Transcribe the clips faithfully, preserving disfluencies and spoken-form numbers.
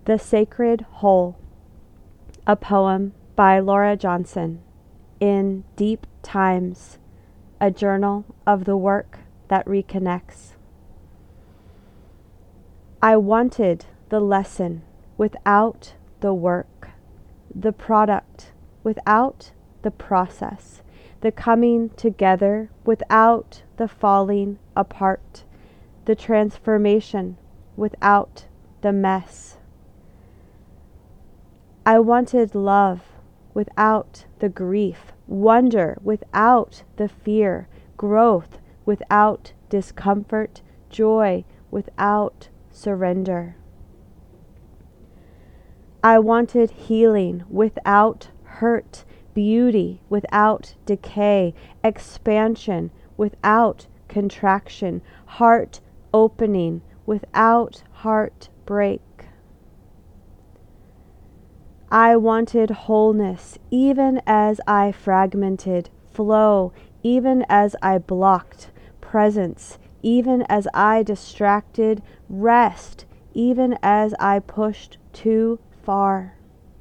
The Sacred Whole, a poem by Laura Johnson, in Deep Times, a journal of the work that reconnects. I wanted the lesson without the work, the product without the process, the coming together without the falling apart, the transformation without the mess. I wanted love without the grief, wonder without the fear, growth without discomfort, joy without surrender. I wanted healing without hurt, beauty without decay, expansion without contraction, heart opening without heartbreak. I wanted wholeness even as I fragmented, flow even as I blocked, presence even as I distracted, rest even as I pushed too far.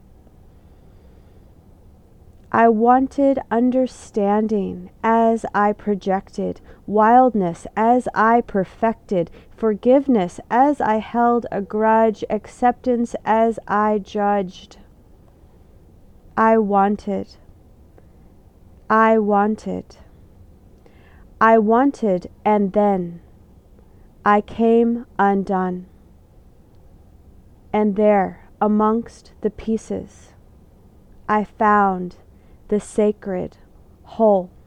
I wanted understanding as I projected, wildness as I perfected, forgiveness as I held a grudge, acceptance as I judged. I wanted, I wanted, I wanted, and then I came undone. And there, amongst the pieces, I found the sacred whole.